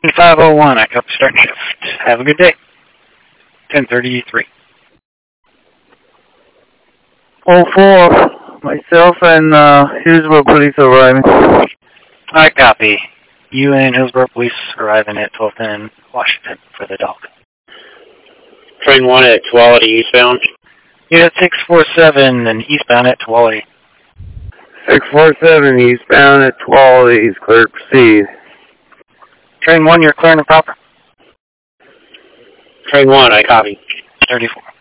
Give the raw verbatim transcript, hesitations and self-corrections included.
five oh one, I copy start shift. Have a good day. ten thirty-three. oh four, myself and uh, Hillsborough Police arriving. I copy. You and Hillsborough Police arriving at twelve ten Washington for the dog. Train one at Tuality eastbound. Unit six four seven and eastbound at Tuality. six four seven eastbound at Tuality is clear to proceed. Train one, you're clear and proper. Train one, I copy. thirty-four.